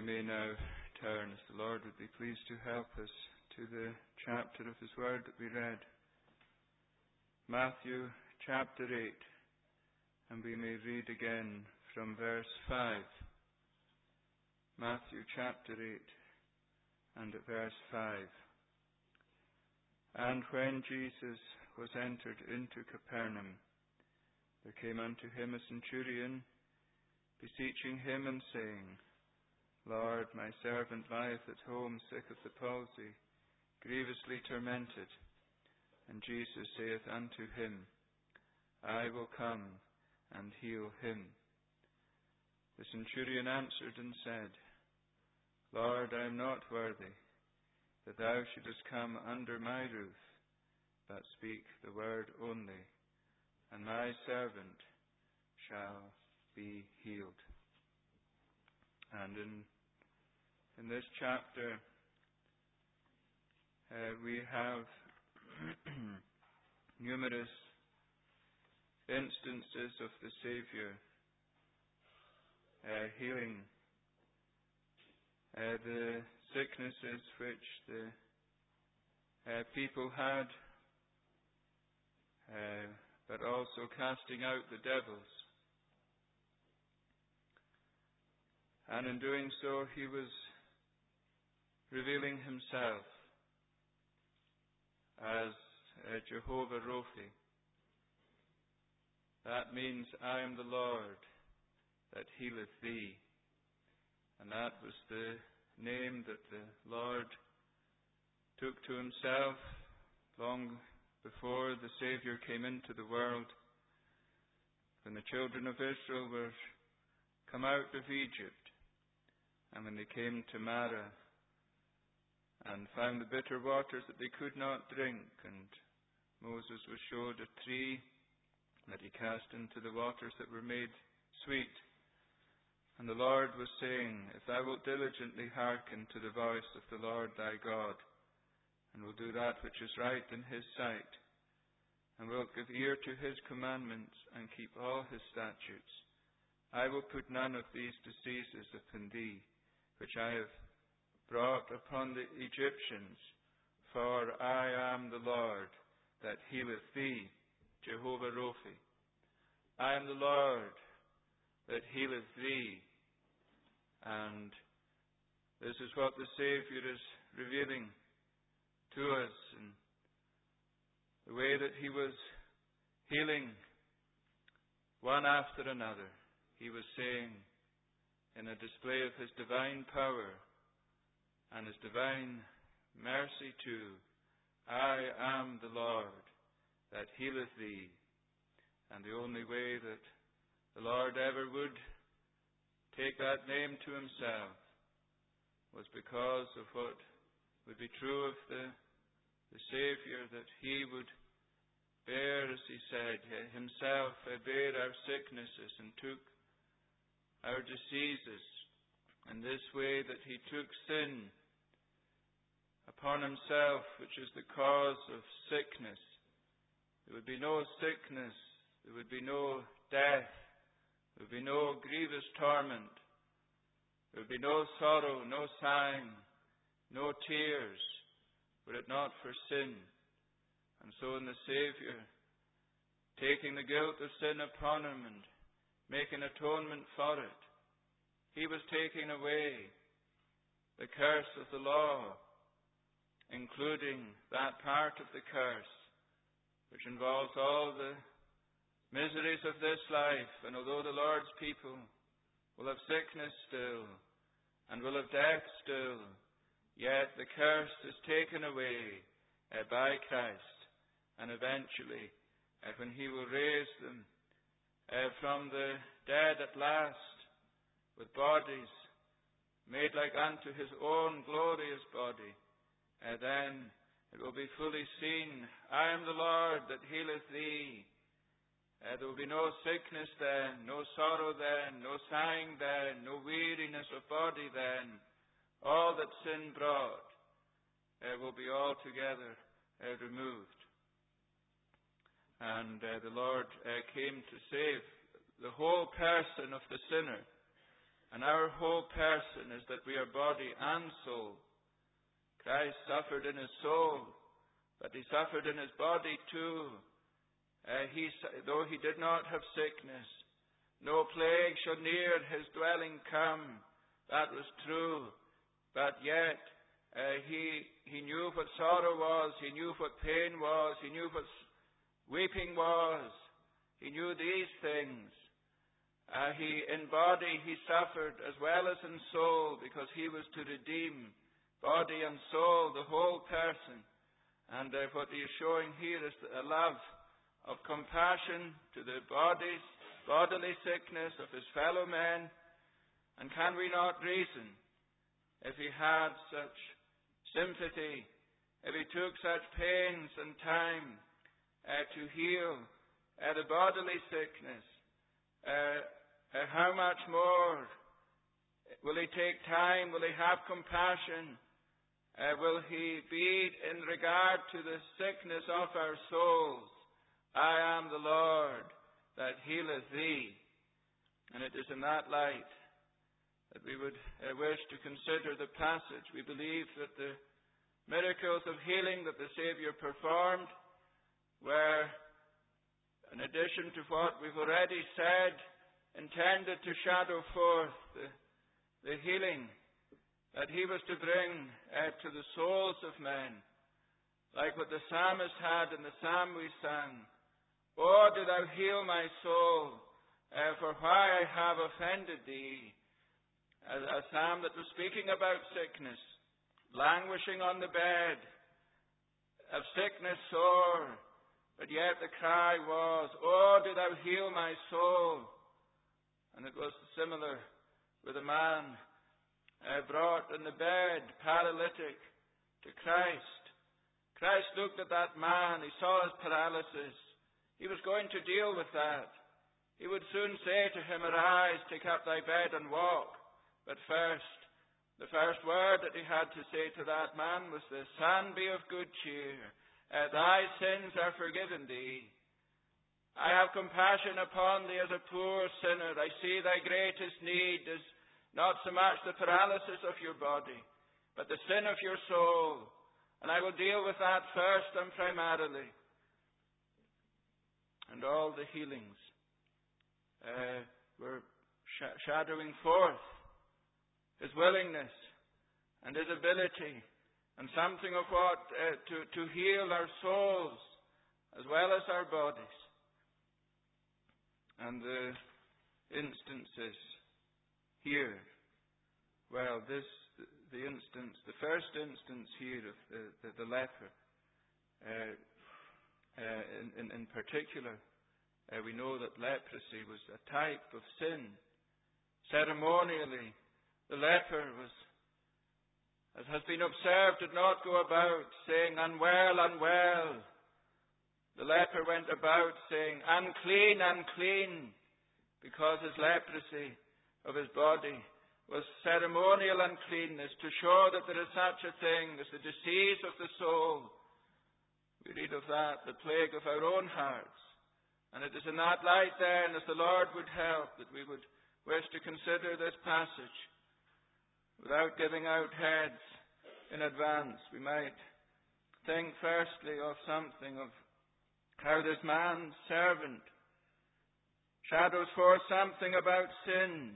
may now turn, as the Lord would be pleased to help us, to the chapter of His Word that we read. Matthew chapter 8, and we may read again from verse 5. Matthew chapter 8, and at verse 5. And when Jesus was entered into Capernaum, there came unto him a centurion, beseeching him and saying, Lord, my servant lieth at home sick of the palsy, grievously tormented. And Jesus saith unto him, I will come and heal him. The centurion answered and said, Lord, I am not worthy that thou shouldest come under my roof, but speak the word only, and my servant shall be healed. And in this chapter, we have numerous instances of the Saviour healing the sicknesses which the people had, but also casting out the devils. And in doing so, he was revealing himself as Jehovah Rophi. That means, I am the Lord that healeth thee. And that was the name that the Lord took to himself long before the Saviour came into the world. When the children of Israel were come out of Egypt, and when they came to Marah and found the bitter waters that they could not drink, and Moses was showed a tree that he cast into the waters that were made sweet. And the Lord was saying, if thou wilt diligently hearken to the voice of the Lord thy God, and will do that which is right in his sight, and wilt give ear to his commandments, and keep all his statutes, I will put none of these diseases upon thee, which I have brought upon the Egyptians, for I am the Lord that healeth thee, Jehovah Rophi. I am the Lord that healeth thee. And this is what the Saviour is revealing to us, in the way that he was healing one after another. He was saying, in a display of his divine power and his divine mercy too, I am the Lord that healeth thee. And the only way that the Lord ever would take that name to himself was because of what would be true of the Saviour, that he would bear, as he said, himself bare our sicknesses and took our diseases, in this way that he took sin upon himself, which is the cause of sickness. There would be no sickness, there would be no death, there would be no grievous torment, there would be no sorrow, no sighing, no tears, were it not for sin. And so in the Saviour, taking the guilt of sin upon him and making atonement for it, he was taking away the curse of the law, including that part of the curse which involves all the miseries of this life. And although the Lord's people will have sickness still and will have death still, yet the curse is taken away by Christ. And eventually, when he will raise them from the dead at last, with bodies made like unto his own glorious body, then it will be fully seen, I am the Lord that healeth thee. There will be no sickness then, no sorrow then, no sighing then, no weariness of body then. All that sin brought will be altogether removed. And the Lord came to save the whole person of the sinner, And our whole person is that we are body and soul. Christ suffered in his soul, but he suffered in his body too. Though he did not have sickness, no plague shall near his dwelling come. That was true. But yet, he knew what sorrow was. He knew what pain was. He knew what weeping was. He knew these things. In body he suffered as well as in soul, because he was to redeem body and soul, the whole person. And what he is showing here is a love of compassion to the bodily sickness of his fellow men. And can we not reason, if he had such sympathy, if he took such pains and time to heal the bodily sickness, how much more will he take time? Will he have compassion? Will he be in regard to the sickness of our souls? I am the Lord that healeth thee. And it is in that light that we would wish to consider the passage. We believe that the miracles of healing that the Saviour performed were, in addition to what we've already said, intended to shadow forth the healing that he was to bring to the souls of men. Like what the psalmist had in the psalm we sang, "Oh, do thou heal my soul, for why I have offended thee." A psalm that was speaking about sickness, languishing on the bed, of sickness sore, but yet the cry was, "Oh, do thou heal my soul." And it was similar with a man brought in the bed, paralytic, to Christ. Christ looked at that man. He saw his paralysis. He was going to deal with that. He would soon say to him, "Arise, take up thy bed and walk." But the first word that he had to say to that man was this, "Son, be of good cheer. Thy sins are forgiven thee. I have compassion upon thee as a poor sinner. I see thy greatest need is not so much the paralysis of your body, but the sin of your soul. And I will deal with that first and primarily." And all the healings were shadowing forth his willingness and his ability, and something of what to heal our souls as well as our bodies. And the instances here, well, the first instance here of the leper, in particular, we know that leprosy was a type of sin. Ceremonially, the leper was, as has been observed, did not go about saying, "Unwell, unwell." The leper went about saying, "Unclean, unclean," because his leprosy of his body was ceremonial uncleanness, to show that there is such a thing as the disease of the soul. We read of that, the plague of our own hearts. And it is in that light then, as the Lord would help, that we would wish to consider this passage. Without giving out heads in advance, we might think firstly of something of how this man's servant shadows forth something about sin.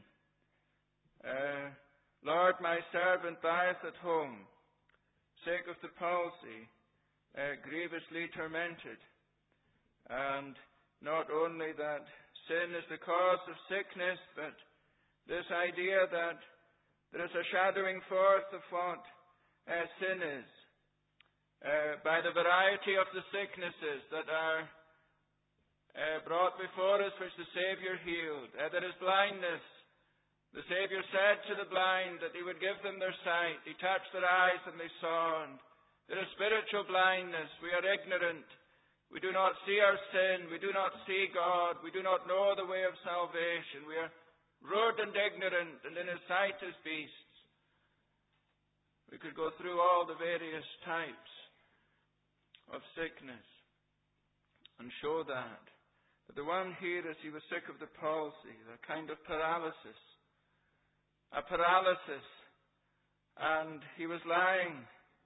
"Lord, my servant lieth at home, sick of the palsy, grievously tormented." And not only that sin is the cause of sickness, but this idea that there is a shadowing forth of what sin is. By the variety of the sicknesses that are brought before us, which the Saviour healed. There is blindness. The Saviour said to the blind that he would give them their sight. He touched their eyes and they saw. And there is spiritual blindness. We are ignorant. We do not see our sin. We do not see God. We do not know the way of salvation. We are rude and ignorant, and in his sight as beasts. We could go through all the various types of sickness and show that. But the one here, as he was sick of the palsy, the kind of paralysis a paralysis, and he was lying.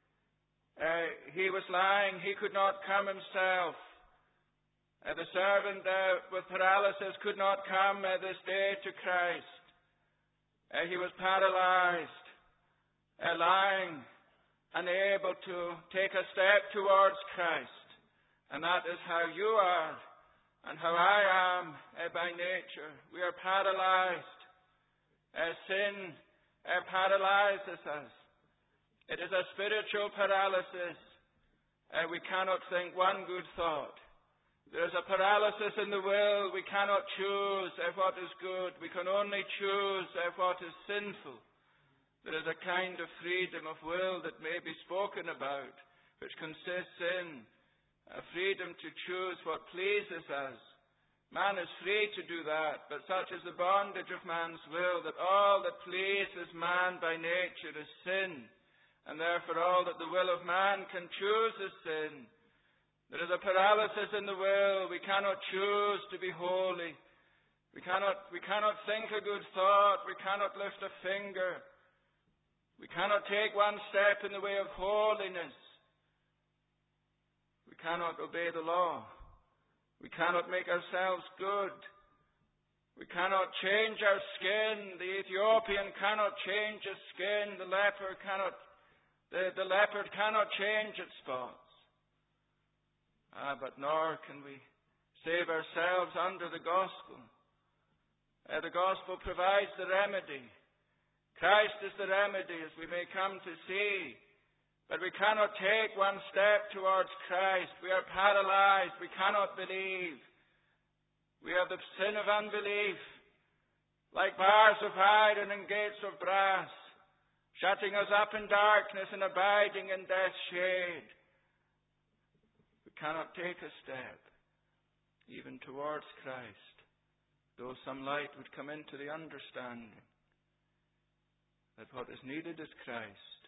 He could not come himself. The servant with paralysis could not come this day to Christ. He was paralyzed, lying, unable to take a step towards Christ. And that is how you are and how I am by nature. We are paralyzed. Sin paralyzes us. It is a spiritual paralysis. We cannot think one good thought. There is a paralysis in the will. We cannot choose what is good. We can only choose what is sinful. There is a kind of freedom of will that may be spoken about, which consists in a freedom to choose what pleases us. Man is free to do that, but such is the bondage of man's will that all that pleases man by nature is sin, and therefore all that the will of man can choose is sin. There is a paralysis in the will. We cannot choose to be holy. We cannot think a good thought. We cannot lift a finger. We cannot take one step in the way of holiness. We cannot obey the law. We cannot make ourselves good. We cannot change our skin. The Ethiopian cannot change his skin. The leopard cannot change its spots. But nor can we save ourselves under the gospel. The gospel provides the remedy. Christ is the remedy, as we may come to see. But we cannot take one step towards Christ. We are paralyzed. We cannot believe. We have the sin of unbelief, like bars of iron and gates of brass, shutting us up in darkness and abiding in death's shade. We cannot take a step, even towards Christ, though some light would come into the understanding that what is needed is Christ.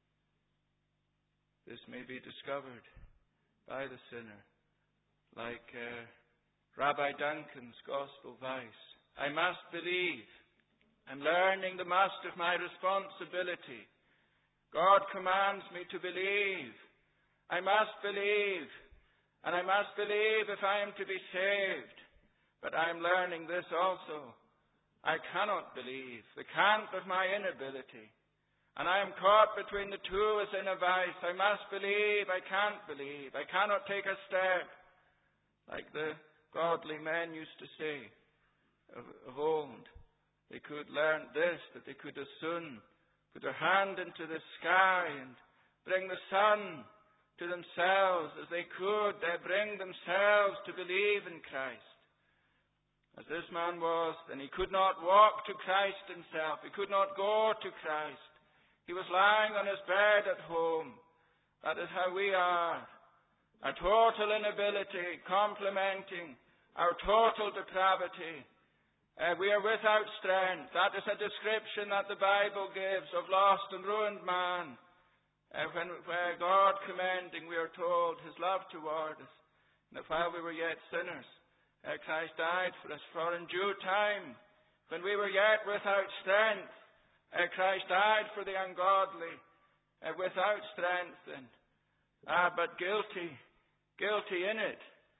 This may be discovered by the sinner, like Rabbi Duncan's gospel vice. I must believe. I'm learning the must of my responsibility. God commands me to believe. I must believe. And I must believe if I am to be saved. But I am learning this also. I cannot believe. The cant of my inability. And I am caught between the two as in a vice. I must believe. I can't believe. I cannot take a step. Like the godly men used to say of old. They could learn this, that they could as soon put their hand into the sky and bring the sun to themselves as they could bring themselves to believe in Christ. As this man was, then he could not walk to Christ himself. He could not go to Christ. He was lying on his bed at home. That is how we are. Our total inability complementing our total depravity. We are without strength. That is a description that the Bible gives of lost and ruined man. Where God commending, we are told, his love toward us. And that while we were yet sinners, Christ died for us. For in due time, when we were yet without strength, Christ died for the ungodly, without strength, but guilty in it.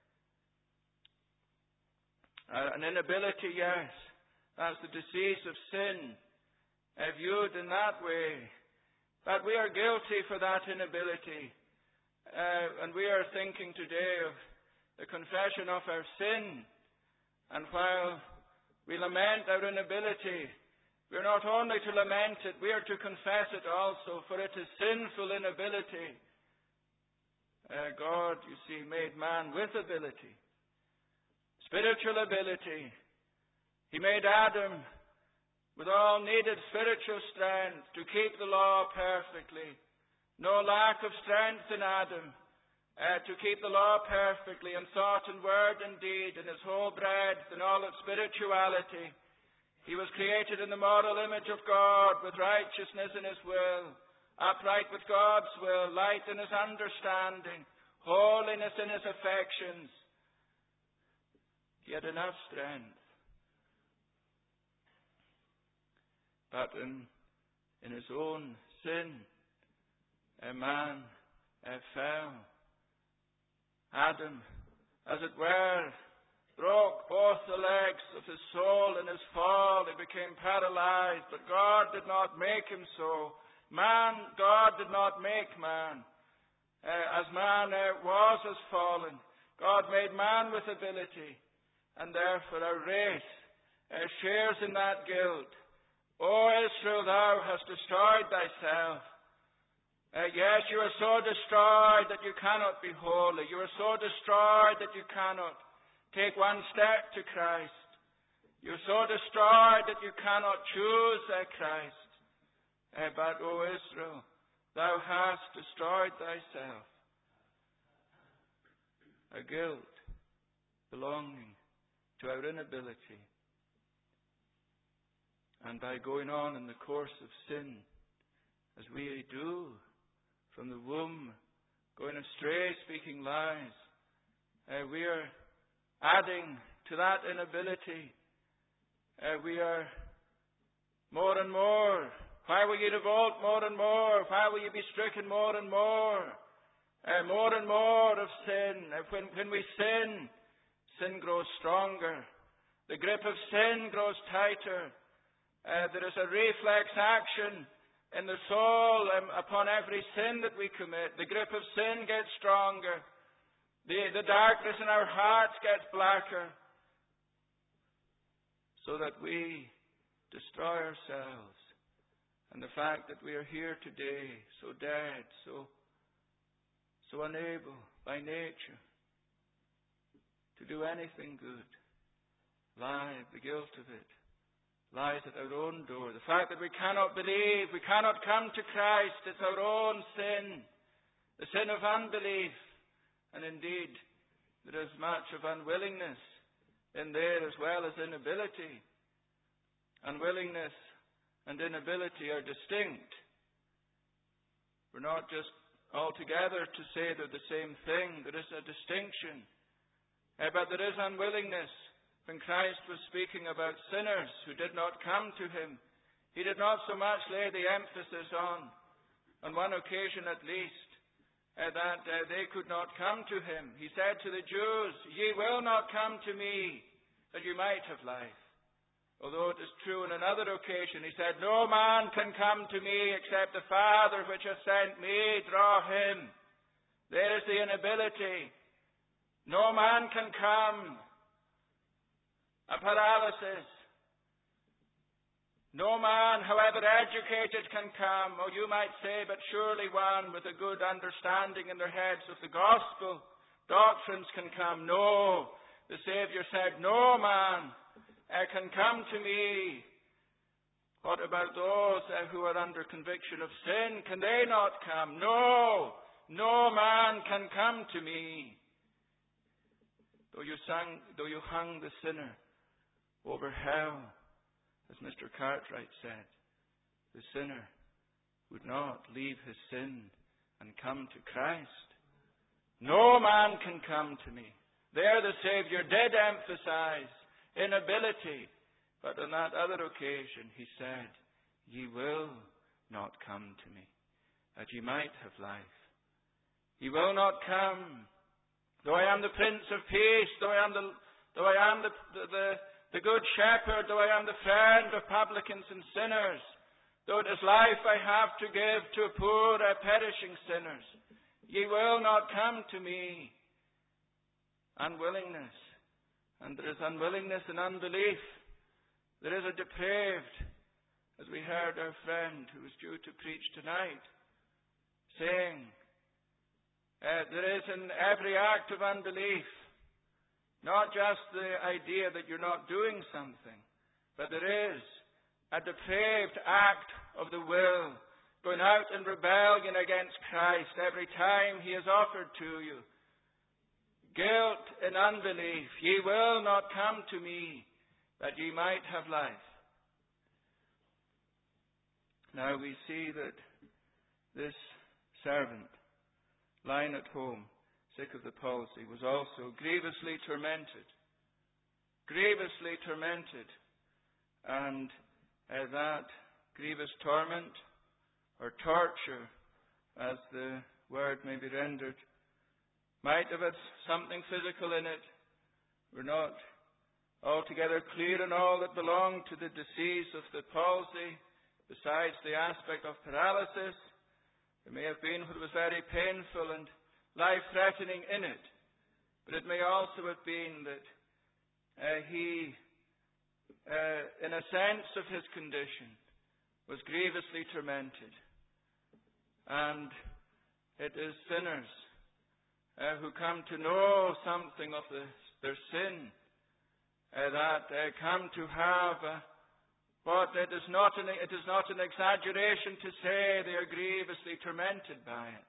An inability, yes. That's the disease of sin, viewed in that way. But we are guilty for that inability. And we are thinking today of the confession of our sin. And while we lament our inability, we are not only to lament it, we are to confess it also, for it is sinful inability. God, you see, made man with ability. Spiritual ability. He made Adam with all needed spiritual strength to keep the law perfectly. No lack of strength in Adam to keep the law perfectly in thought and word and deed, in his whole breadth and all its spirituality. He was created in the moral image of God, with righteousness in his will, upright with God's will, light in his understanding, holiness in his affections. He had enough strength But in his own sin, a man fell. Adam, as it were, broke both the legs of his soul in his fall. He became paralyzed, but God did not make him so. God did not make man. As man was as fallen, God made man with ability, and therefore our race shares in that guilt. O Israel, thou hast destroyed thyself. Yes, you are so destroyed that you cannot be holy. You are so destroyed that you cannot take one step to Christ. You are so destroyed that you cannot choose Christ. But, O Israel, thou hast destroyed thyself. A guilt belonging to our inability. And by going on in the course of sin, as we do, from the womb, going astray, speaking lies, we are adding to that inability. We are more and more. Why will you revolt more and more? Why will you be stricken more and more? More and more of sin. When we sin, sin grows stronger. The grip of sin grows tighter. There is a reflex action in the soul upon every sin that we commit. The grip of sin gets stronger. The darkness in our hearts gets blacker. So that we destroy ourselves. And the fact that we are here today, so dead, so unable by nature to do anything good, the guilt of it lies at our own door. The fact that we cannot believe, we cannot come to Christ, it's our own sin, the sin of unbelief. And indeed, there is much of unwillingness in there as well as inability. Unwillingness and inability are distinct. We're not just altogether to say they're the same thing. There is a distinction. But there is unwillingness. When Christ was speaking about sinners who did not come to him, he did not so much lay the emphasis on one occasion at least, that they could not come to him. He said to the Jews, "Ye will not come to me, that you might have life." Although it is true on another occasion, he said, "No man can come to me except the Father which has sent me draw him." There is the inability. No man can come. A paralysis. No man, however educated, can come. Or you might say, but surely one with a good understanding in their heads of the gospel doctrines can come. No. The Saviour said, "No man can come to me." What about those who are under conviction of sin? Can they not come? No. No man can come to me. Though you hung the sinner over hell, as Mr. Cartwright said, the sinner would not leave his sin and come to Christ. No man can come to me. There the Saviour did emphasize inability, but on that other occasion he said, "Ye will not come to me, that ye might have life." Ye will not come. Though I am the Prince of Peace, though I am the Good Shepherd, though I am the friend of publicans and sinners, though it is life I have to give to poor perishing sinners, ye will not come to me. Unwillingness. And there is unwillingness and unbelief. There is a depraved, as we heard our friend who was due to preach tonight, saying, there is in every act of unbelief not just the idea that you're not doing something, but there is a depraved act of the will, going out in rebellion against Christ every time he is offered to you. Guilt and unbelief. Ye will not come to me, that ye might have life. Now we see that this servant, lying at home, sick of the palsy, was also grievously tormented. Grievously tormented. And that grievous torment or torture, as the word may be rendered, might have had something physical in it. We're not altogether clear on all that belonged to the disease of the palsy, besides the aspect of paralysis. There may have been what was very painful and life-threatening in it, but it may also have been that he, in a sense of his condition, was grievously tormented. And it is sinners who come to know something of their sin that come to have but it is not an exaggeration to say they are grievously tormented by it.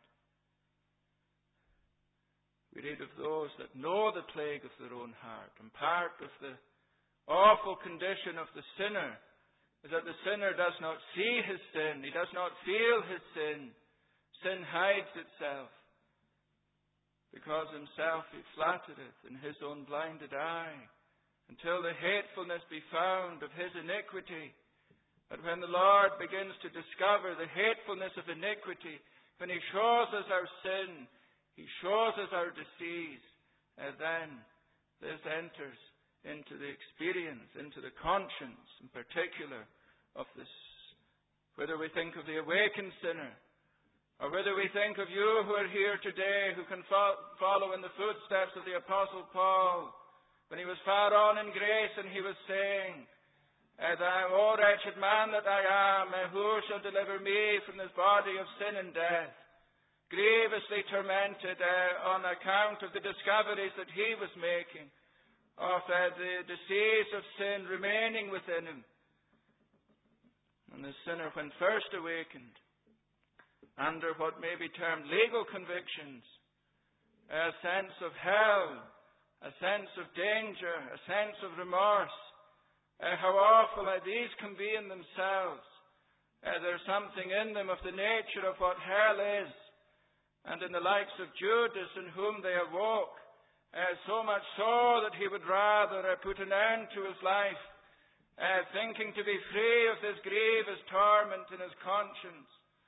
We read of those that know the plague of their own heart, and part of the awful condition of the sinner is that the sinner does not see his sin, he does not feel his sin. Sin hides itself, because himself he flattereth in his own blinded eye, until the hatefulness be found of his iniquity. But when the Lord begins to discover the hatefulness of iniquity, when he shows us our sin, he shows us our disease, and then this enters into the experience, into the conscience in particular of this. Whether we think of the awakened sinner, or whether we think of you who are here today who can follow in the footsteps of the Apostle Paul, when he was far on in grace and he was saying, O wretched man that I am, who shall deliver me from this body of sin and death? Grievously tormented on account of the discoveries that he was making of the disease of sin remaining within him. And the sinner, when first awakened, under what may be termed legal convictions, a sense of hell, a sense of danger, a sense of remorse, how awful these can be in themselves. There's something in them of the nature of what hell is. And in the likes of Judas, in whom they awoke, so much so that he would rather put an end to his life, thinking to be free of this grievous torment in his conscience.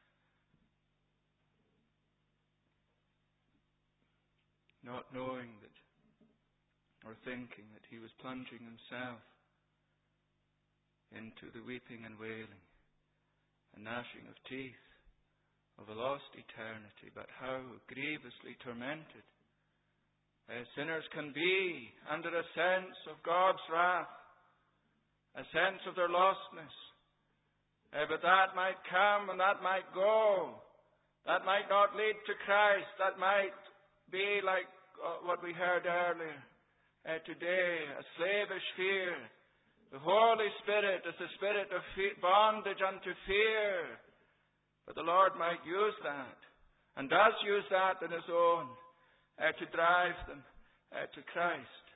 Not knowing that, or thinking that he was plunging himself into the weeping and wailing and gnashing of teeth of a lost eternity. But how grievously tormented sinners can be under a sense of God's wrath, a sense of their lostness. But that might come and that might go. That might not lead to Christ. That might be like what we heard earlier today, a slavish fear. The Holy Spirit is the spirit of bondage unto fear. But the Lord might use that, and does use that in His own, to drive them to Christ.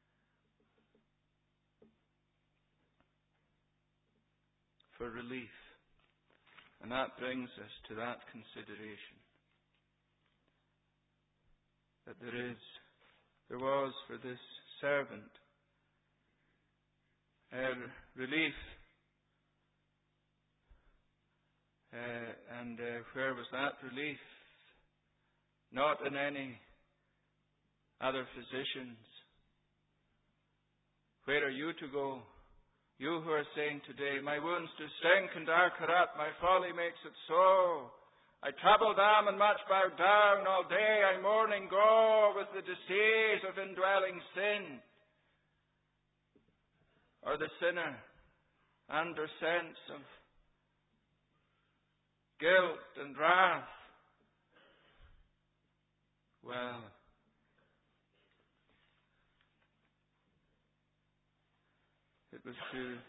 For relief. And that brings us to that consideration. That there was for this servant relief. And where was that relief? Not in any other physicians. Where are you to go? You who are saying today, my wounds do stink and are corrupt, my folly makes it so. I trouble down and much bow down, all day I mourning go with the disease of indwelling sin. Or the sinner, under sense of guilt and wrath. Well, it was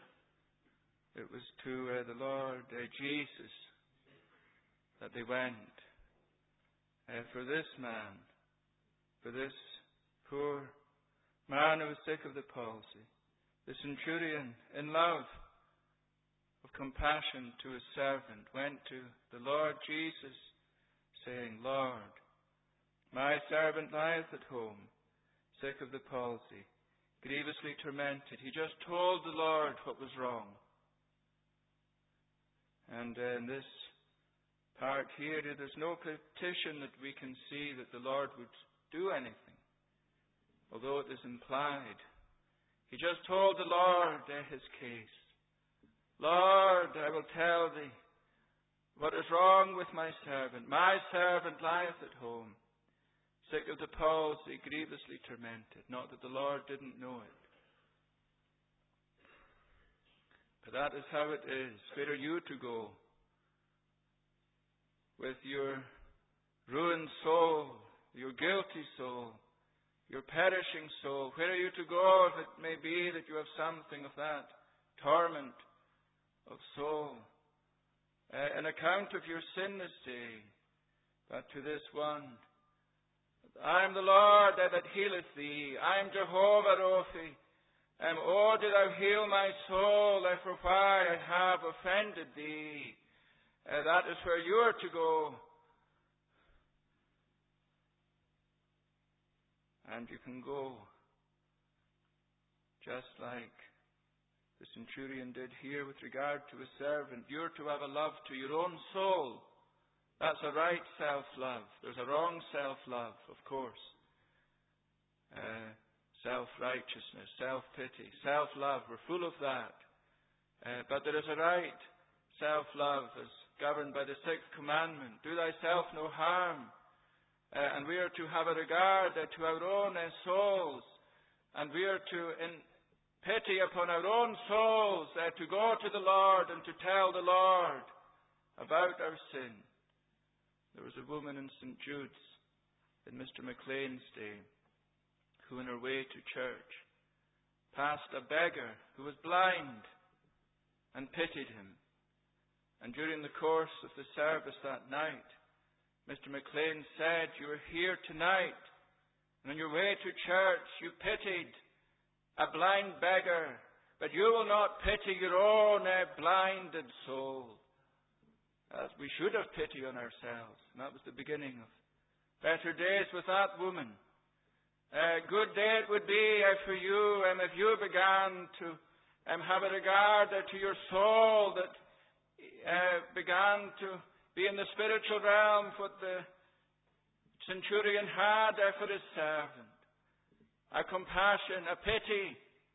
to the Lord Jesus that they went for this man, for this poor man who was sick of the palsy. The centurion, in love of compassion to his servant, went to the Lord Jesus, saying, Lord, my servant lieth at home, sick of the palsy, grievously tormented. He just told the Lord what was wrong. And in this part here, there's no petition that we can see that the Lord would do anything, although it is implied. He just told the Lord his case. Lord, I will tell thee what is wrong with my servant. My servant lieth at home, sick of the palsy, grievously tormented. Not that the Lord didn't know it. But that is how it is. Where are you to go with your ruined soul, your guilty soul, your perishing soul? Where are you to go if it may be that you have something of that torment of soul? An account of your sin this day, but to this one, I am the Lord that healeth thee. I am Jehovah Rophi. Oh, did thou heal my soul, for why I have offended thee? That is where you are to go. And you can go just like the centurion did here with regard to a servant. You're to have a love to your own soul. That's a right self-love. There's a wrong self-love, of course. Self-righteousness, self-pity, self-love. We're full of that. But there is a right self-love as governed by the sixth commandment. Do thyself no harm. And we are to have a regard to our own souls. And we are to, in pity upon our own souls, to go to the Lord and to tell the Lord about our sin. There was a woman in St. Jude's in Mr. McLean's day who, on her way to church, passed a beggar who was blind and pitied him. And during the course of the service that night, Mr. McLean said, you are here tonight, and on your way to church you pitied a blind beggar, but you will not pity your own blinded soul. As we should have pity on ourselves. And that was the beginning of better days with that woman. A good day it would be for you if you began to have a regard to your soul that began to be in the spiritual realm what the centurion had for his servant. A compassion, a pity.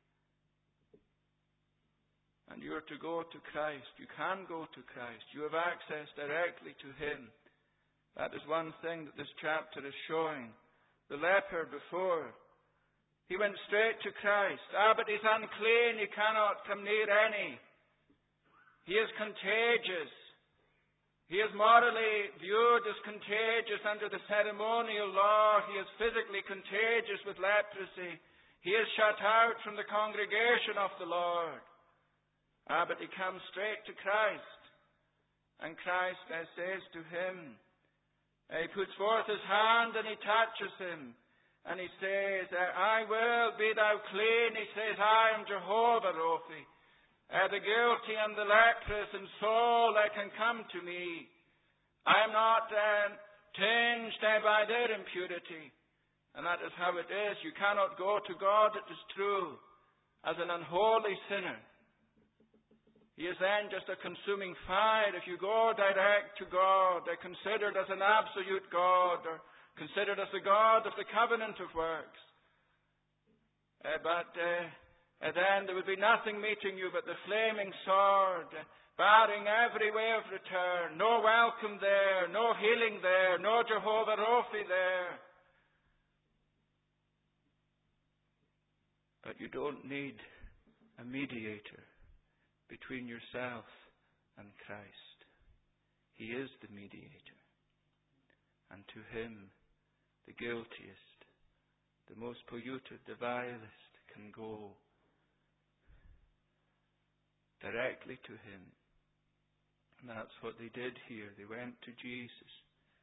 And you are to go to Christ. You can go to Christ. You have access directly to Him. That is one thing that this chapter is showing. The leper before, he went straight to Christ. But he's unclean. He cannot come near any. He is contagious. He is morally viewed as contagious under the ceremonial law. He is physically contagious with leprosy. He is shut out from the congregation of the Lord. But he comes straight to Christ. And Christ says to him, he puts forth his hand and he touches him. And he says, I will, be thou clean. He says, I am Jehovah Rophi. The guilty and the leprous in soul can come to me. I am not tinged by their impurity. And that is how it is. You cannot go to God, it is true, as an unholy sinner. He is then just a consuming fire. If you go direct to God, considered as an absolute God, or considered as the God of the covenant of works. But then there would be nothing meeting you but the flaming sword, barring every way of return. No welcome there, no healing there, no Jehovah Rophi there. But you don't need a mediator between yourself and Christ. He is the mediator. And to Him, the guiltiest, the most polluted, the vilest, can go directly to Him. And that's what they did here. They went to Jesus.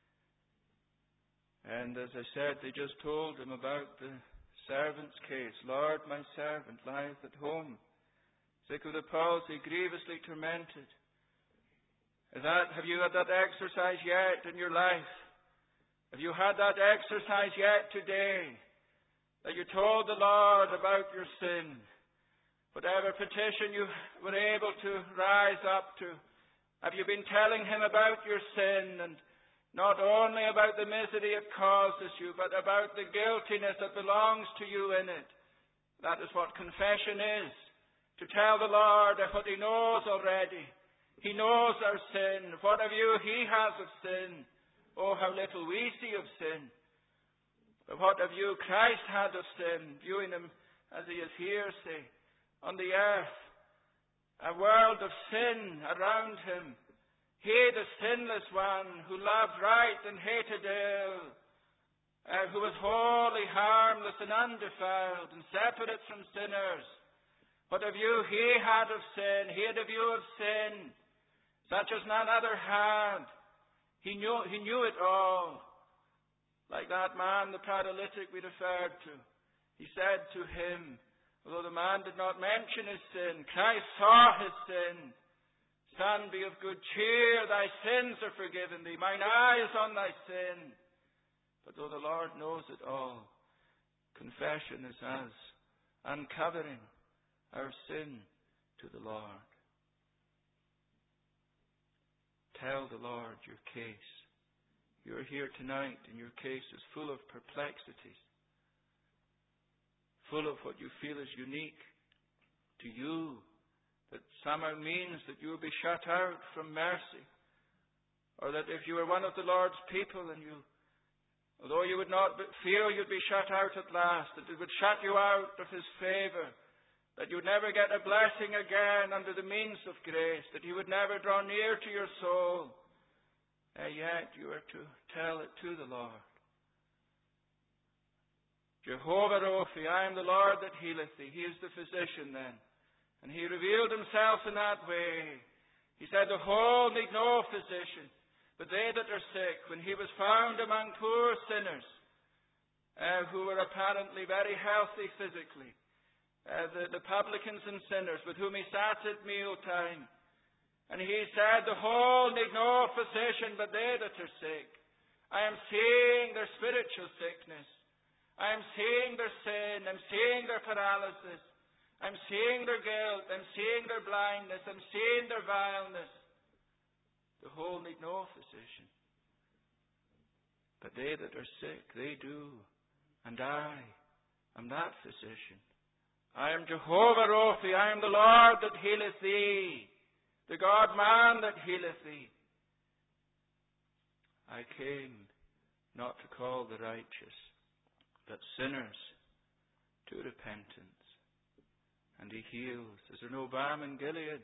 And as I said, they just told Him about the servant's case. Lord, my servant lieth at home, sick of the palsy, grievously tormented. Have you had that exercise yet in your life? Have you had that exercise yet today? That you told the Lord about your sin? Whatever petition you were able to rise up to, Have you been telling him about your sin, and not only about the misery it causes you, but about the guiltiness that belongs to you in it? That is what confession is. To tell the Lord what He knows already. He knows our sin. What a view He has of sin. Oh, how little we see of sin. But what a view Christ had of sin, viewing Him as He is here, say, on the earth. A world of sin around Him. He, the sinless one, who loved right and hated ill, who was wholly harmless and undefiled and separate from sinners. What a view He had of sin. He had a view of sin such as none other had. He knew it all. Like that man, the paralytic we referred to. He said to him, although the man did not mention his sin, Christ saw his sin. Son, be of good cheer, thy sins are forgiven thee. Mine eye is on thy sin. But though the Lord knows it all, confession is as uncovering our sin to the Lord. Tell the Lord your case. You are here tonight and your case is full of perplexities, full of what you feel is unique to you, that somehow means that you will be shut out from mercy, or that if you were one of the Lord's people and you, although you would not feel you'd be shut out at last, that it would shut you out of His favour, that you would never get a blessing again under the means of grace, that He would never draw near to your soul, yet you are to tell it to the Lord. Jehovah Rophi, I am the Lord that healeth thee. He is the physician then. And He revealed Himself in that way. He said, the whole need no physician, but they that are sick. When He was found among poor sinners, who were apparently very healthy physically, the publicans and sinners with whom He sat at mealtime, and He said, the whole need no physician, but they that are sick. I am seeing their spiritual sickness. I am seeing their sin. I'm seeing their paralysis. I'm seeing their guilt. I'm seeing their blindness. I'm seeing their vileness. The whole need no physician. But they that are sick, they do. And I am that physician. I am Jehovah Rophi. I am the Lord that healeth thee. The God-man that healeth thee. I came not to call the righteous, but sinners to repentance. And He heals. Is there no balm in Gilead?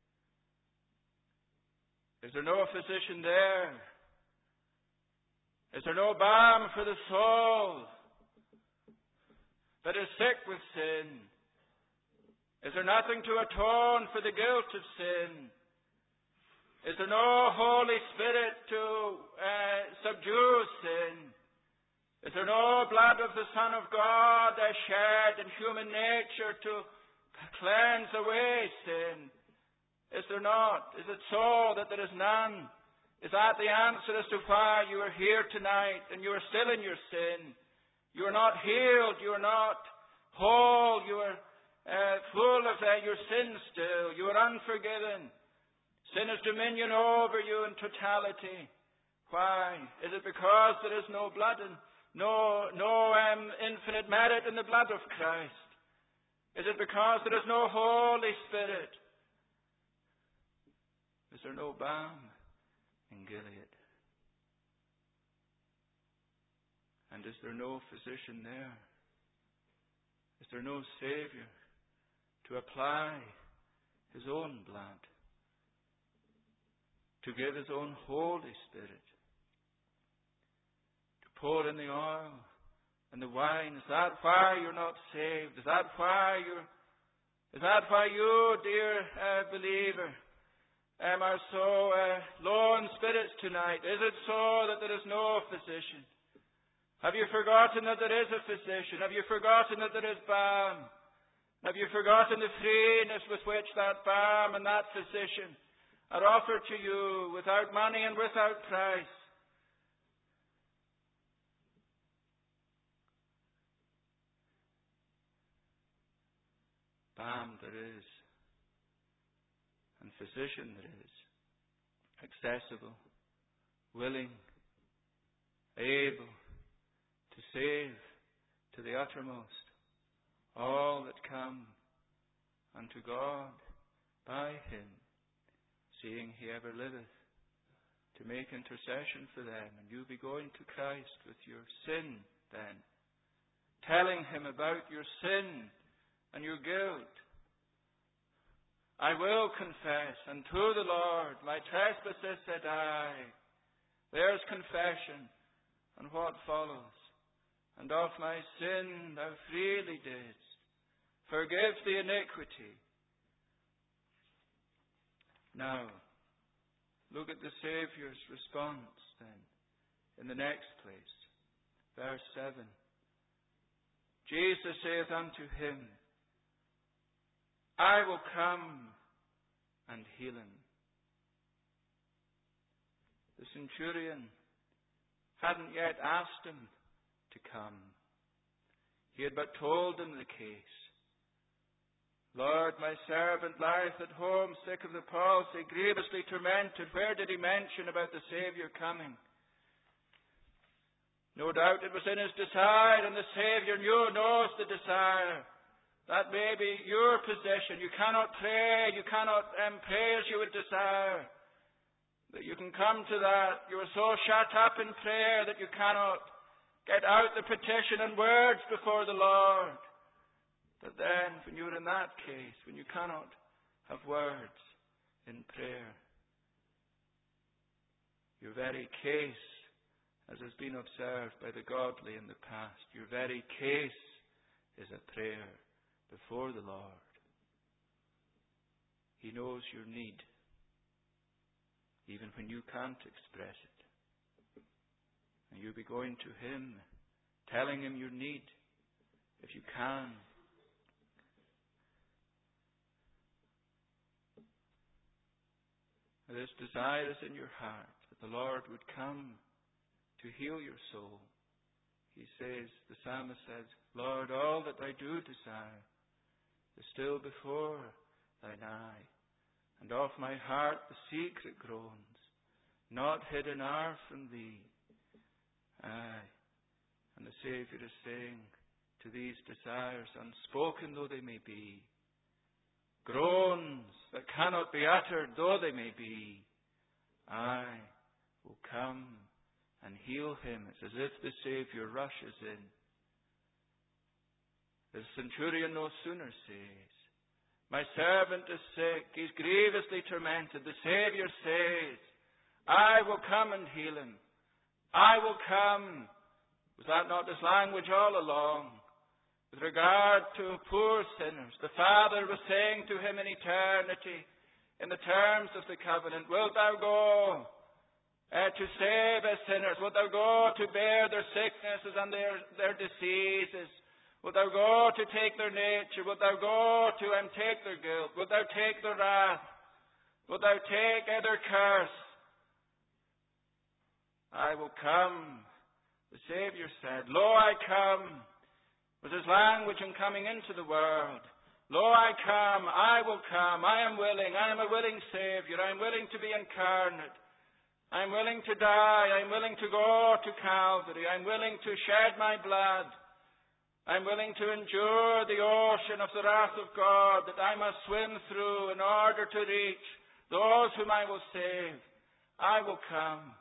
Is there no physician there? Is there no balm for the soul that is sick with sin? Is there nothing to atone for the guilt of sin? Is there no Holy Spirit to subdue sin? Is there no blood of the Son of God shed in human nature to cleanse away sin? Is there not? Is it so that there is none? Is that the answer as to why you are here tonight and you are still in your sin? You are not healed. You are not whole. You are full of your sin still. You are unforgiven. Sin has dominion over you in totality. Why? Is it because there is no blood and no infinite merit in the blood of Christ? Is it because there is no Holy Spirit? Is there no balm in Gilead? And is there no physician there? Is there no Saviour to apply His own blood, to give His own Holy Spirit, to pour in the oil and the wine? Is that why you're not saved? Is that why you, dear believer, are so low in spirits tonight? Is it so that there is no physician? Have you forgotten that there is a physician? Have you forgotten that there is balm? Have you forgotten the freeness with which that balm and that physician are offered to you without money and without price? Balm there is, and physician there is, accessible, willing, able to save to the uttermost all that come unto God by Him, seeing He ever liveth to make intercession for them. And you'll be going to Christ with your sin then, telling Him about your sin and your guilt. I will confess unto the Lord my trespasses, said I. There's confession, and what follows? And of my sin thou freely didst forgive the iniquity. Now, look at the Saviour's response then, in the next place. Verse 7. Jesus saith unto him, I will come and heal him. The centurion hadn't yet asked him to come. He had but told him the case. Lord, my servant lieth at home, sick of the palsy, grievously tormented. Where did he mention about the Saviour coming? No doubt it was in his desire, and the Saviour knows the desire. That may be your position. You cannot pray. You cannot pray as you would desire. That you can come to that. You are so shut up in prayer that you cannot get out the petition and words before the Lord. But then, when you're in that case, when you cannot have words in prayer, your very case, as has been observed by the godly in the past, your very case is a prayer before the Lord. He knows your need, even when you can't express it. And you'll be going to Him, telling Him your need, if you can. This desire is in your heart, that the Lord would come to heal your soul. He says, the psalmist says, Lord, all that I do desire is still before thine eye, and of my heart the secret groans, not hidden are from thee. Aye. And the Saviour is saying to these desires, unspoken though they may be, groans that cannot be uttered though they may be, I will come and heal him. It's as if the Saviour rushes in. The centurion no sooner says, my servant is sick, he's grievously tormented. The Saviour says, I will come and heal him. I will come. Was that not his language all along? With regard to poor sinners, the Father was saying to him in eternity, in the terms of the covenant, wilt thou go to save as sinners? Wilt thou go to bear their sicknesses and their diseases? Wilt thou go to take their nature? Wilt thou go to take their guilt? Wilt thou take their wrath? Wilt thou take their curse? I will come. The Saviour said, Lo, I come. Was his language in coming into the world. Lo, I come, I will come, I am willing, I am a willing Saviour, I am willing to be incarnate. I am willing to die, I am willing to go to Calvary, I am willing to shed my blood. I am willing to endure the ocean of the wrath of God that I must swim through in order to reach those whom I will save. I will come.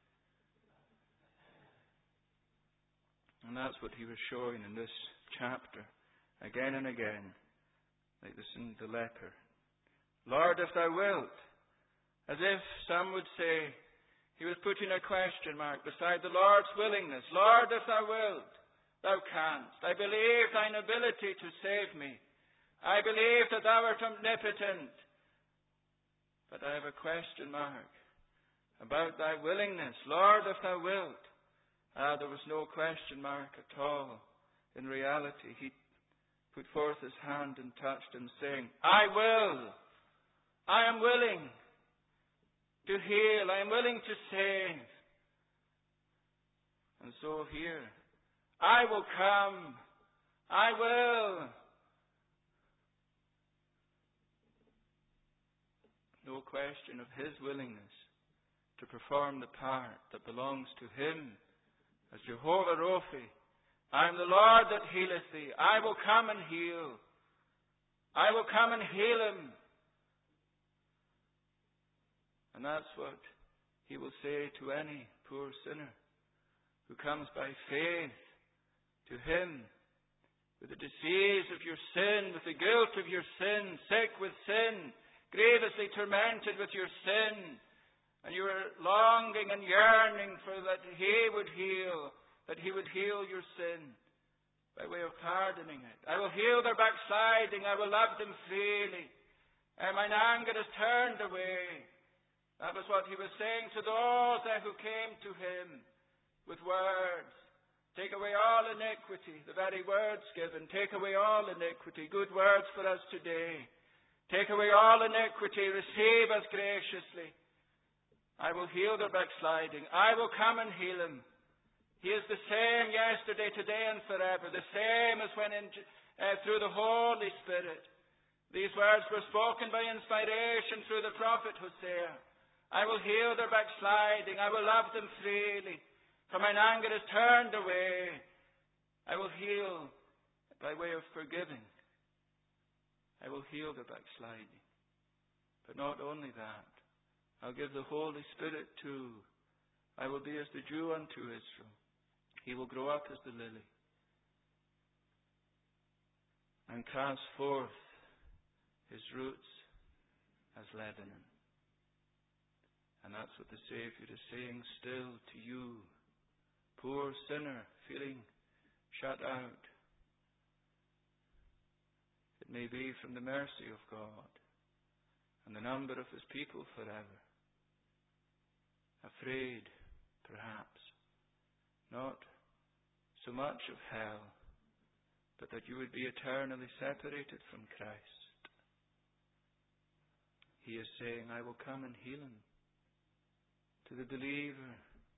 And that's what he was showing in this chapter, again and again, like the leper. Lord, if thou wilt, as if some would say, he was putting a question mark beside the Lord's willingness. Lord, if thou wilt, thou canst. I believe thine ability to save me. I believe that thou art omnipotent. But I have a question mark about thy willingness. Lord, if thou wilt. There was no question mark at all. In reality, he put forth his hand and touched him, saying, I will. I am willing to heal. I am willing to save. And so here, I will come. I will. No question of his willingness to perform the part that belongs to Him as Jehovah Rophi. I am the Lord that healeth thee. I will come and heal. I will come and heal him. And that's what He will say to any poor sinner who comes by faith to Him with the disease of your sin, with the guilt of your sin, sick with sin, grievously tormented with your sin, and you are longing and yearning for that He would heal, that He would heal your sin by way of pardoning it. I will heal their backsliding. I will love them freely. And mine anger is turned away. That was what He was saying to those who came to Him with words. Take away all iniquity, the very words given. Take away all iniquity. Good words for us today. Take away all iniquity. Receive us graciously. I will heal their backsliding. I will come and heal him. He is the same yesterday, today, and forever. The same as when through the Holy Spirit. These words were spoken by inspiration through the prophet Hosea. I will heal their backsliding. I will love them freely. For mine anger is turned away. I will heal by way of forgiving. I will heal their backsliding. But not only that. I'll give the Holy Spirit too. I will be as the dew unto Israel. He will grow up as the lily and cast forth his roots as Lebanon. And that's what the Savior is saying still to you, poor sinner feeling shut out. It may be from the mercy of God and the number of His people forever. Afraid, perhaps, not so much of hell, but that you would be eternally separated from Christ. He is saying, I will come and heal him. To the believer,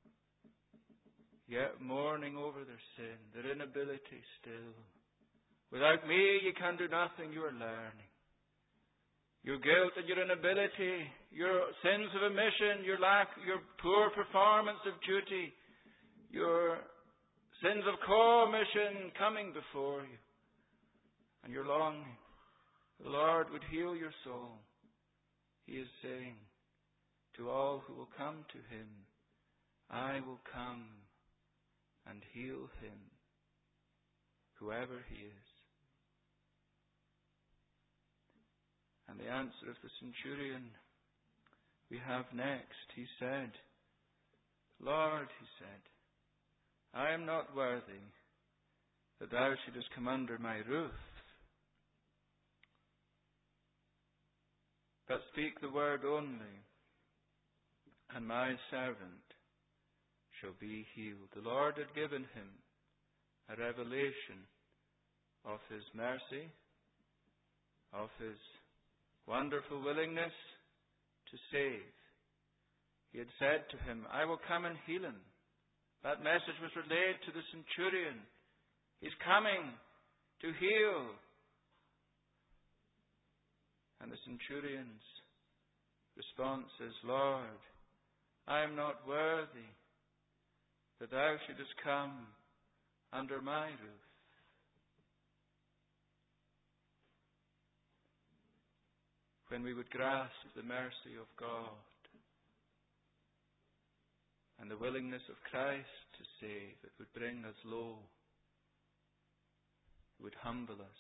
yet mourning over their sin, their inability still. Without me you can do nothing, you are learning. Your guilt and your inability, your sins of omission, your lack, your poor performance of duty, your sins of commission coming before you, and your longing. The Lord would heal your soul. He is saying to all who will come to Him, I will come and heal him, whoever he is. And the answer of the centurion we have next. He said, Lord, he said, I am not worthy that thou shouldest come under my roof, but speak the word only, and my servant shall be healed. The Lord had given him a revelation of His mercy, of His wonderful willingness to save. He had said to him, I will come and heal him. That message was relayed to the centurion. He's coming to heal. And the centurion's response is, Lord, I am not worthy that thou shouldest come under my roof. When we would grasp the mercy of God and the willingness of Christ to save, it would bring us low. It would humble us.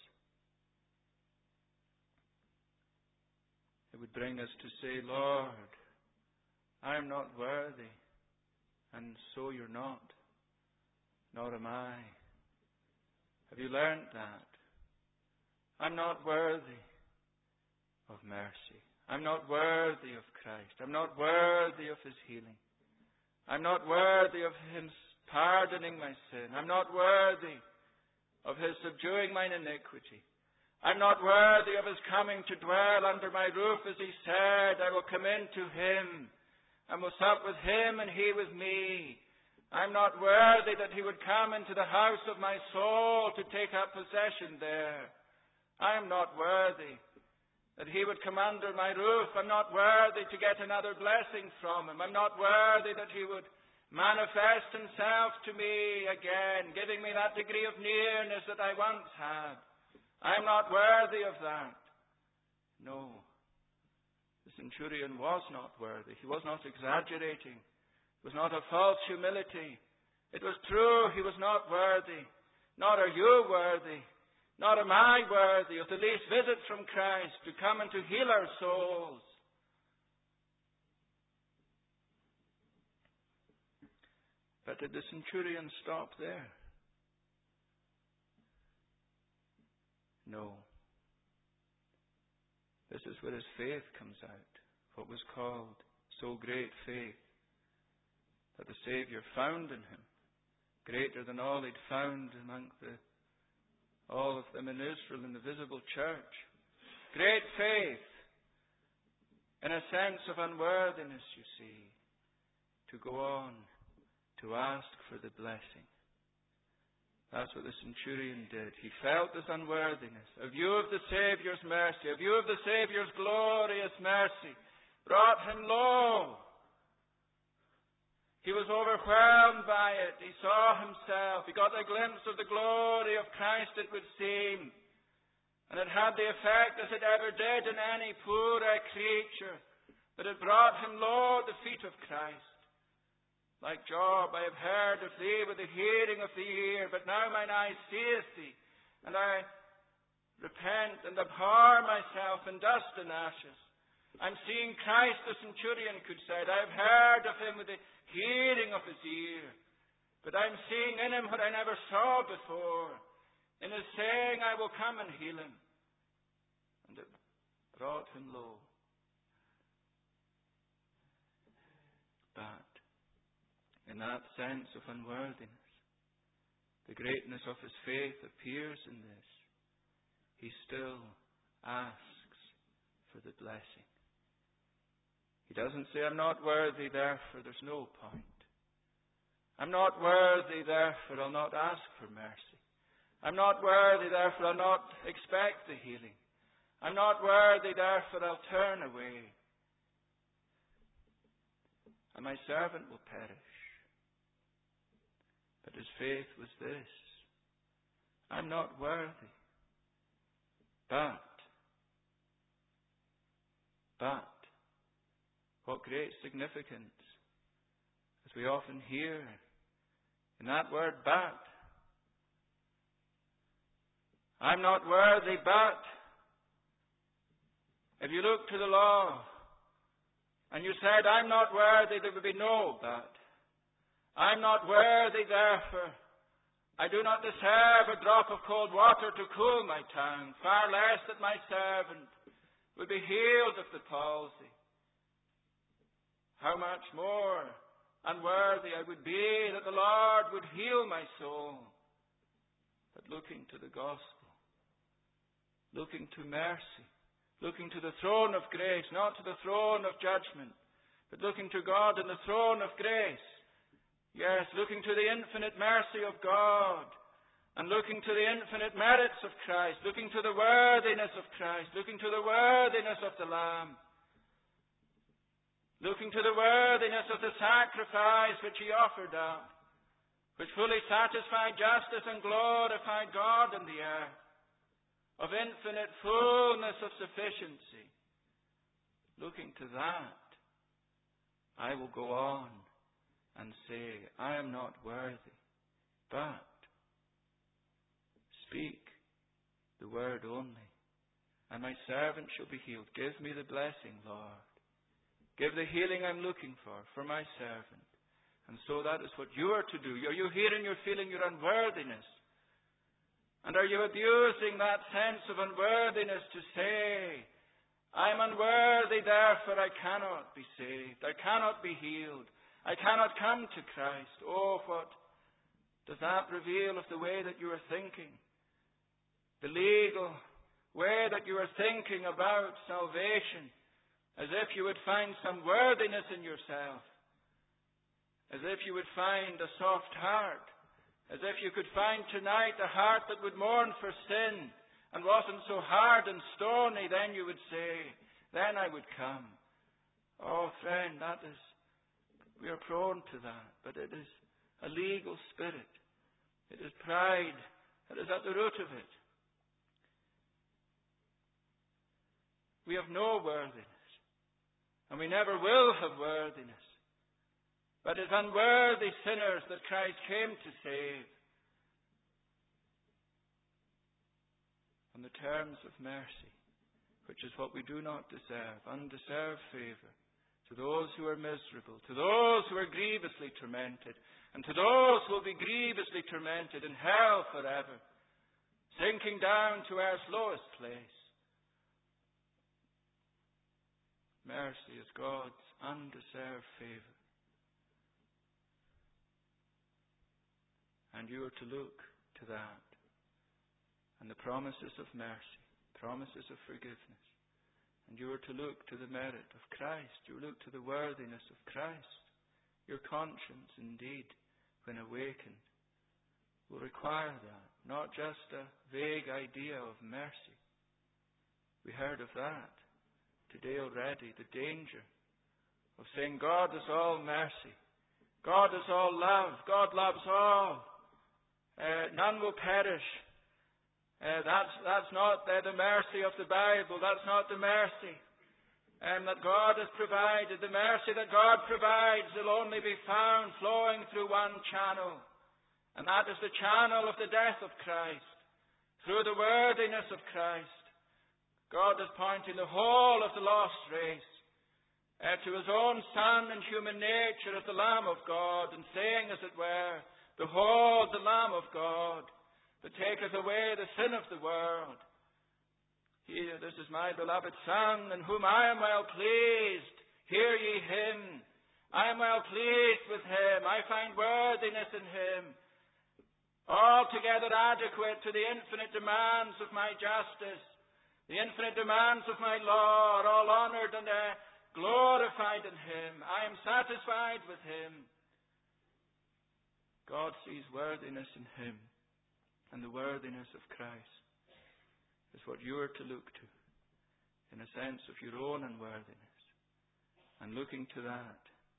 It would bring us to say, Lord, I am not worthy, and so you're not, nor am I. Have you learned that? I'm not worthy of mercy. I'm not worthy of Christ. I'm not worthy of His healing. I'm not worthy of Him pardoning my sin. I'm not worthy of His subduing mine iniquity. I'm not worthy of His coming to dwell under my roof, as He said, I will come into Him and will sup with Him and He with me. I'm not worthy that He would come into the house of my soul to take up possession there. I am not worthy. that He would come under my roof. I'm not worthy to get another blessing from Him. I'm not worthy that He would manifest Himself to me again, giving me that degree of nearness that I once had. I'm not worthy of that. No. The centurion was not worthy. He was not exaggerating. It was not a false humility. It was true. He was not worthy. Nor are you worthy. Nor am I worthy of the least visit from Christ to come and to heal our souls. But did the centurion stop there? No. This is where his faith comes out. What was called so great faith that the Saviour found in him, greater than all he'd found among all of them in Israel in the visible church. Great faith in a sense of unworthiness, you see, to go on to ask for the blessing. That's what the centurion did. He felt this unworthiness. A view of the Saviour's mercy, a view of the Saviour's glorious mercy brought him low. He was overwhelmed by it. He saw himself. He got a glimpse of the glory of Christ, it would seem. And it had the effect, as it ever did in any poor creature, that it brought him low at the feet of Christ. Like Job, I have heard of thee with the hearing of the ear, but now mine eye seeth thee, and I repent and abhor myself in dust and ashes. I'm seeing Christ, the centurion could say. I have heard of him with the hearing of his ear, but I'm seeing in him what I never saw before. In his saying, I will come and heal him. And it brought him low. But in that sense of unworthiness, the greatness of his faith appears in this. He still asks for the blessing. He doesn't say, I'm not worthy, therefore there's no point. I'm not worthy, therefore I'll not ask for mercy. I'm not worthy, therefore I'll not expect the healing. I'm not worthy, therefore I'll turn away. And my servant will perish. But his faith was this: I'm not worthy. But, what great significance, as we often hear in that word, but. I'm not worthy, but. If you look to the law and you said, I'm not worthy, there would be no but. I'm not worthy, therefore I do not deserve a drop of cold water to cool my tongue, far less that my servant would be healed of the palsy. How much more unworthy I would be that the Lord would heal my soul. But looking to the gospel, looking to mercy, looking to the throne of grace, not to the throne of judgment, but looking to God and the throne of grace. Yes, looking to the infinite mercy of God, and looking to the infinite merits of Christ, looking to the worthiness of Christ, looking to the worthiness of the Lamb, looking to the worthiness of the sacrifice which He offered up, which fully satisfied justice and glorified God in the earth, of infinite fullness of sufficiency. Looking to that, I will go on and say, I am not worthy, but speak the word only, and my servant shall be healed. Give me the blessing, Lord. Give the healing I'm looking for my servant. And so that is what you are to do. Are you here and you're feeling your unworthiness? And are you abusing that sense of unworthiness to say, I'm unworthy, therefore I cannot be saved. I cannot be healed. I cannot come to Christ. Oh, what does that reveal of the way that you are thinking? The legal way that you are thinking about salvation, as if you would find some worthiness in yourself, as if you would find a soft heart, as if you could find tonight a heart that would mourn for sin, and wasn't so hard and stony, then you would say, then I would come. Oh, friend, we are prone to that, but it is a legal spirit. It is pride that is at the root of it. We have no worthiness, and we never will have worthiness. But as unworthy sinners that Christ came to save, on the terms of mercy, which is what we do not deserve, undeserved favour, to those who are miserable, to those who are grievously tormented, and to those who will be grievously tormented in hell forever, sinking down to earth's lowest place. Mercy is God's undeserved favour. And you are to look to that and the promises of mercy, promises of forgiveness. And you are to look to the merit of Christ. You look to the worthiness of Christ. Your conscience, indeed, when awakened, will require that, not just a vague idea of mercy. We heard of that today already, the danger of saying God is all mercy. God is all love. God loves all. None will perish. That's not the mercy of the Bible. That's not the mercy that God has provided. The mercy that God provides will only be found flowing through one channel. And that is the channel of the death of Christ. Through the worthiness of Christ. God is pointing the whole of the lost race to His own Son and human nature as the Lamb of God, and saying, as it were, behold the Lamb of God, that taketh away the sin of the world. Here, this is my beloved Son, in whom I am well pleased. Hear ye Him. I am well pleased with Him. I find worthiness in Him. Altogether adequate to the infinite demands of my justice, the infinite demands of my law, are all honoured and glorified in Him. I am satisfied with Him. God sees worthiness in Him. And the worthiness of Christ is what you are to look to, in a sense of your own unworthiness. And looking to that,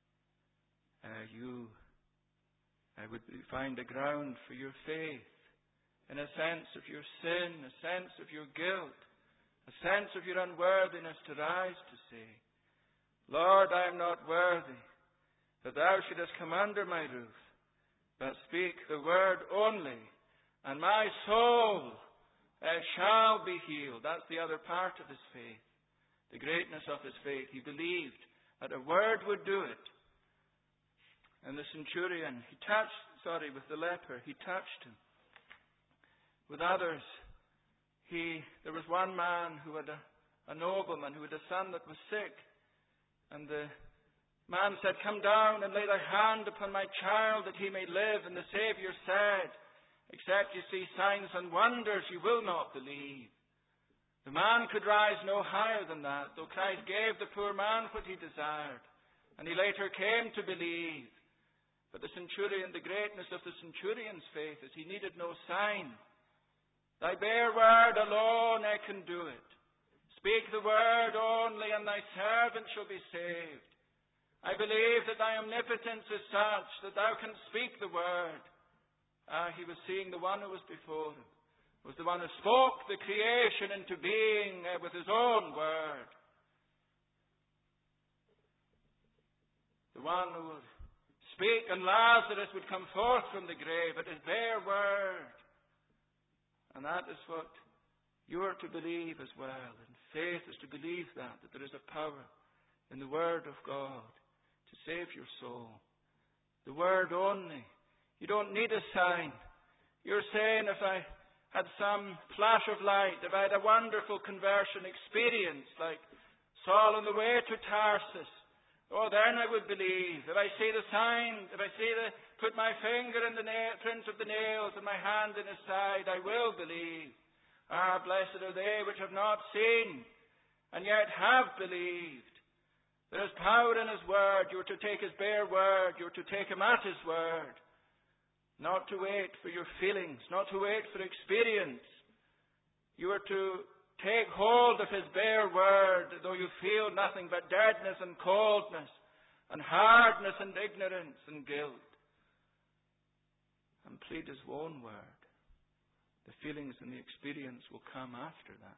you would find a ground for your faith, in a sense of your sin, a sense of your guilt, a sense of your unworthiness, to rise to say, Lord, I am not worthy that Thou shouldest come under my roof, but speak the word only, and my soul shall be healed. That's the other part of his faith. The greatness of his faith. He believed that a word would do it. And the centurion, with the leper, he touched him. With others, there was one man who had a nobleman who had a son that was sick. And the man said, come down and lay thy hand upon my child that he may live. And the Saviour said, except you see signs and wonders, you will not believe. The man could rise no higher than that, though Christ gave the poor man what he desired. And he later came to believe. But the centurion, the greatness of the centurion's faith is he needed no sign. Thy bare word alone can do it. Speak the word only, and thy servant shall be saved. I believe that thy omnipotence is such that thou canst speak the word. He was seeing the one who was before him. It was the one who spoke the creation into being with his own word. The one who would speak and Lazarus would come forth from the grave at his bare word. And that is what you are to believe as well. And faith is to believe that there is a power in the word of God to save your soul. The word only. You don't need a sign. You're saying, if I had some flash of light, if I had a wonderful conversion experience like Saul on the way to Tarsus, then I would believe. If I see the sign, if I put my finger in the print of the nails and my hand in his side, I will believe. Blessed are they which have not seen and yet have believed. There is power in his word. You are to take his bare word. You are to take him at his word. Not to wait for your feelings, not to wait for experience, You are to take hold of His bare word, though you feel nothing but deadness and coldness and hardness and ignorance and guilt, and plead His own word. The feelings and the experience will come after that.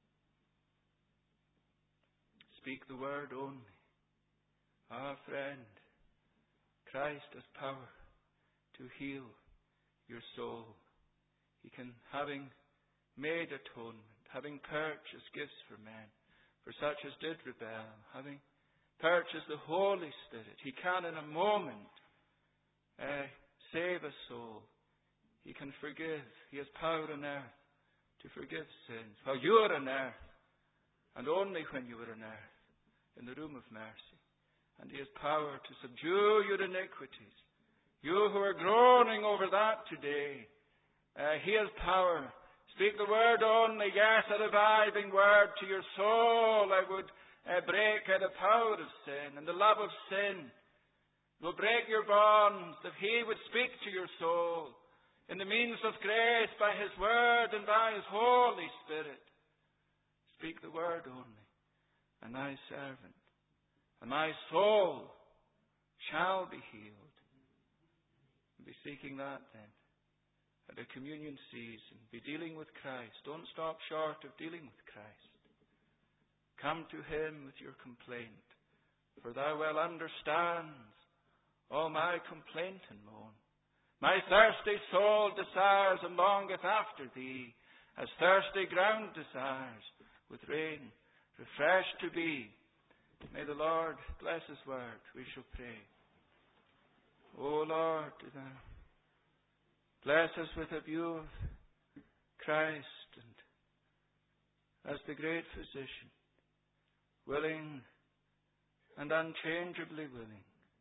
Speak the word only. Our friend, Christ has power to heal your soul. He can, having made atonement, having purchased gifts for men, for such as did rebel, having purchased the Holy Spirit, He can in a moment save a soul. He can forgive. He has power on earth to forgive sins. While you are on earth, and only when you are on earth, in the room of mercy. And He has power to subdue your iniquities. You who are groaning over that today, He has power. Speak the word only, yes, a reviving word to your soul. I would break the power of sin and the love of sin. Will break your bonds, if He would speak to your soul in the means of grace by His word and by His Holy Spirit. Speak the word only, and thy servant, and my soul shall be healed. Be seeking that then at the communion season. Be dealing with Christ. Don't stop short of dealing with Christ. Come to Him with your complaint, for thou well understands all my complaint and moan. My thirsty soul desires and longeth after Thee, as thirsty ground desires with rain refreshed to be. May the Lord bless His word. We shall pray. O Lord, do Thou bless us with a view of Christ, and as the great physician, willing and unchangeably willing,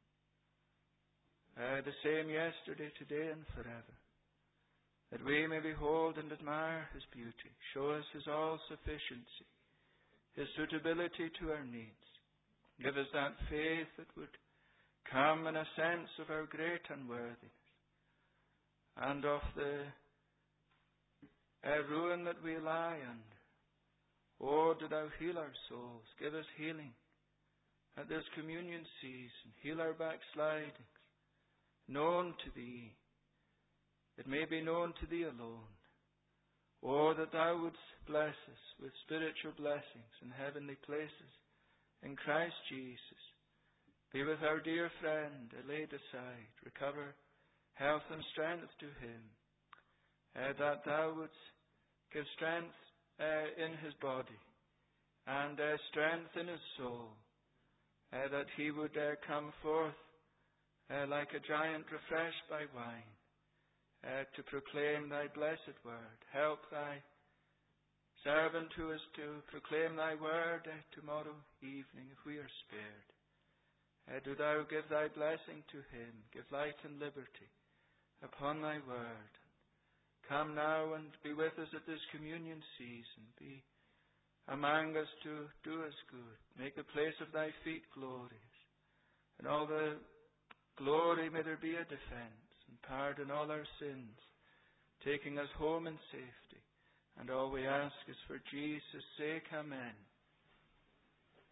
the same yesterday, today, and forever, that we may behold and admire His beauty. Show us His all-sufficiency, His suitability to our needs. Give us that faith that would come in a sense of our great unworthiness and of the ruin that we lie under. Oh, do Thou heal our souls. Give us healing at this communion season. Heal our backslidings, known to Thee. It may be known to Thee alone. Oh, that Thou wouldst bless us with spiritual blessings in heavenly places in Christ Jesus. Be with our dear friend, laid aside. Recover health and strength to him. That Thou wouldst give strength in his body and strength in his soul. That he would come forth like a giant refreshed by wine to proclaim Thy blessed word. Help Thy servant who is to proclaim Thy word tomorrow evening, if we are spared. Do Thou give Thy blessing to him. Give light and liberty upon Thy word. Come now and be with us at this communion season. Be among us to do us good. Make the place of Thy feet glorious. And all the glory may there be a defense, and pardon all our sins, taking us home in safety. And all we ask is for Jesus' sake. Amen.